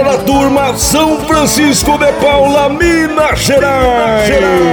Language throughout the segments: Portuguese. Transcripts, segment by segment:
galera da turma São Francisco de Paula, Minas Gerais.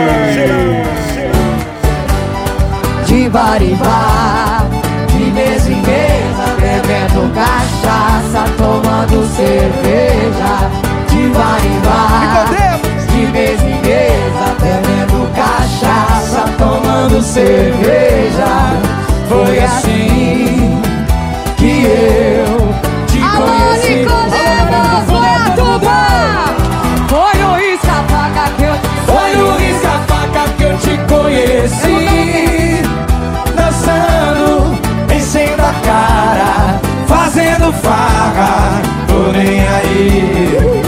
De bar em bar, de mesa em mesa, bebendo cachaça, tomando cerveja. De bar em bar, de mesa em mesa, bebendo cachaça, tomando cerveja. Foi assim que eu te conheci. Foi a turma! Foi no risca-faca que eu te Foi no risca-faca que eu te conheci. Dançando, enchendo a cara, fazendo farra, tô nem aí.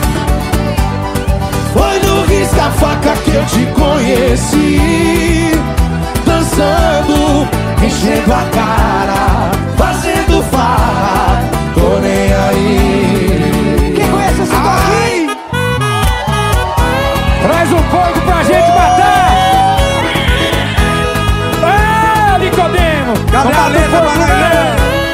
Foi no risca-faca que eu te conheci. Dançando, enchendo a cara, fazendo farra, tô nem aí. Quem conhece esse toque? Traz um fogo pra gente matar! Ah, Nicodemo! Cadê a letra, Maranhão?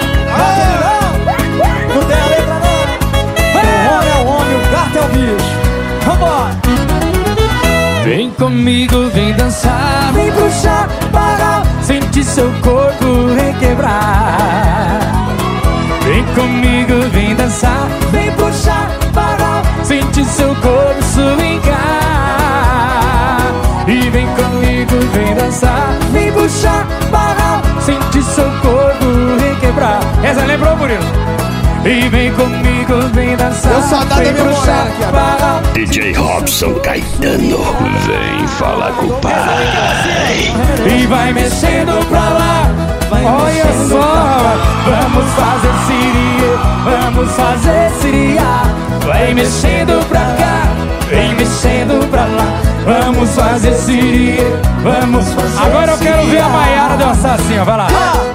Não tem a letra não! O homem é o homem, o gato é o bicho! Vambora! Vem comigo, vem dançar, vem puxar, parar, sente seu corpo requebrar. Vem comigo, vem dançar, vem puxar, parar, sente seu corpo swingar. E vem comigo, vem dançar, vem puxar, parar, sente seu corpo requebrar. Essa lembrou, Murilo? E vem comigo, vem dançar, Eu só dá vem da minha puxar, mulher aqui, parar. DJ Robson Caetano, vem falar com o pai. E vai mexendo pra lá, vai Olha mexendo só. pra cá. Vamos fazer siria, vamos fazer siria. Vai mexendo pra cá, vem mexendo pra lá. Vamos fazer siria, vamos fazer Agora eu quero ver a Maiara dançar assim, ó, vai lá!